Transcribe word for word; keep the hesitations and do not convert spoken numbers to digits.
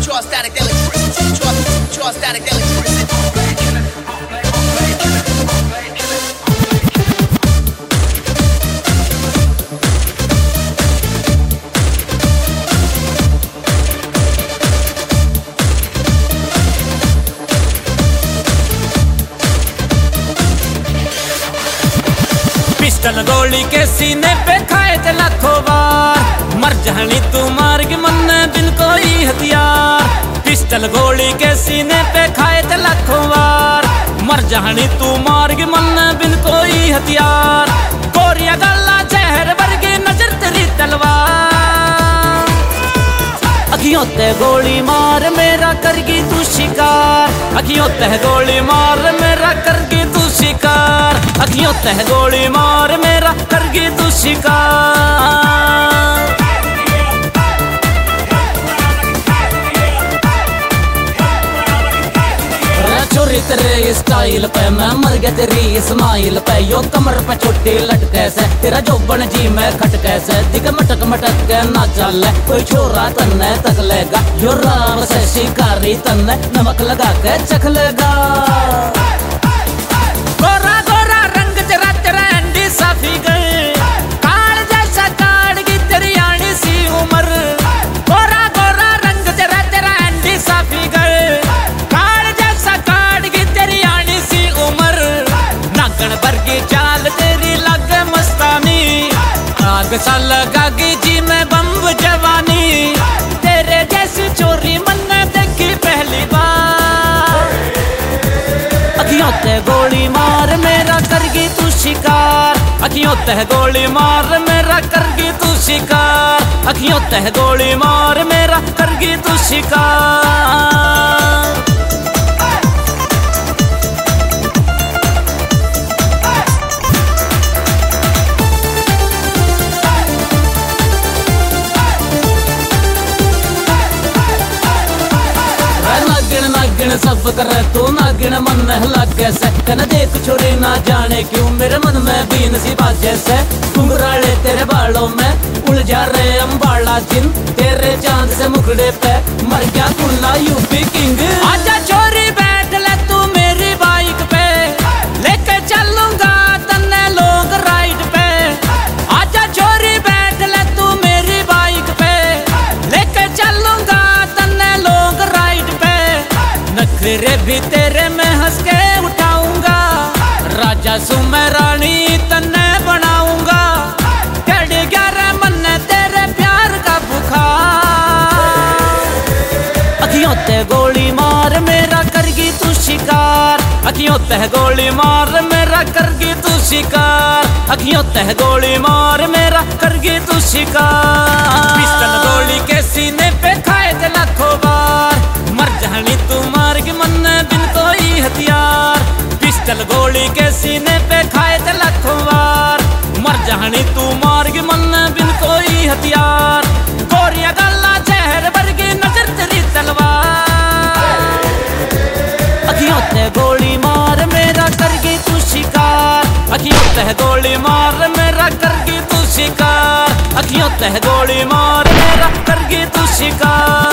draw static electricity, draw, draw static electricity. Pistol गोली के सीने पे खाए थे लाखों बार, मर जानी तू मार के मन बिन कोई हथियार। पिस्टल गोली के सीने पे खाए थे लाखों बार, मर जानी तू मार के मन बिन कोई हथियार। गोरिया गला जहर वर्गी नजर तेरी तलवार, अखियों ते गोली मार मेरा करगी तू शिकार। अखियों ते गोली मार मेरा करगी तू शिकार। अखियों ते गोली मार मेरा करगी तू शिकार। चोरी तेरे स्टाइल पे मैं मर गया तेरी स्माइल पे। यो कमर पे छोटी लटके से तेरा जोबन जी में खटके से। दिख मटक मटक के ना चल कोई छोरा तन्ने तक लेगा। यो राम से शिकारी तन्ने नमक लगा के चख लेगा। गोरा गोरा रंग तेरा तेरा एंडी सा फिगर, काल जैसा काड़गी तेरी आनी सी उम्र। गोरा गोरा रंग तेरा तेरा एंडी सा फिगर, काल जैसा काड़गी तेरी आनी सी उम्र। नागन वर्गी चाल तेरी लगे मस्तानी, आग सा लगागी जी में बम्ब जवानी। तेरे जैसी चोरी मैंने देखी पहली बार। अखियों ते गोली मार मेरा करगी तू शिकार। अखियों ते गोली मार मेरा करगी तू शिकार। अखियों ते गोली मार मेरा करगी तू शिकार। नागिन सब करे तू नागिन मन लगे से। कन देख छोरी ना जाने क्यों मेरे मन में भी नसी बाजे से। घुंघराले तेरे बालों में उलझा रहे अम्बाला जिन, तेरे चांद से मुखड़े पे मर गया कुल्ला यूपी किंग। आजा छोरी बैठ ले तू मेरी बाइक पे, लेके चलूंगा तन्ने लॉन्ग राइड पे। आजा छोरी बैठ ले तू मेरी बाइक पे, लेके चलूंगा तन्ने लॉन्ग राइड पे। नखरे भी तेरे में हंस के उठाऊंगा, राजा सु मैं रानी तन्ने बनाऊंगा। चढ़ गया रे मन तेरे प्यार का बुखार। अखियों ते गोली मार मेरा करगी तू शिकार। अखियों ते गोली मार मेरा करगी तू शिकार। अखियों ते गोली मार मेरा करगी तू शिकार। पिस्टल गोली के सीने पे खाए थे लाखों बार, मर जानी तू मार के मन बिन कोई हथियार। पिस्टल गोली के सीने पे खाए थे लाखों बार, मर जानी तू मार के मन बिन कोई हथियार। गोरिया गला जहर वर्गी नजर तेरी तलवार, अखियों ते गोली मार मेरा करगी तू शिकार। अखियों ते गोली मार मेरा करगी तू शिकार। अखियों ते गोली मार मेरा करगी तू शिकार।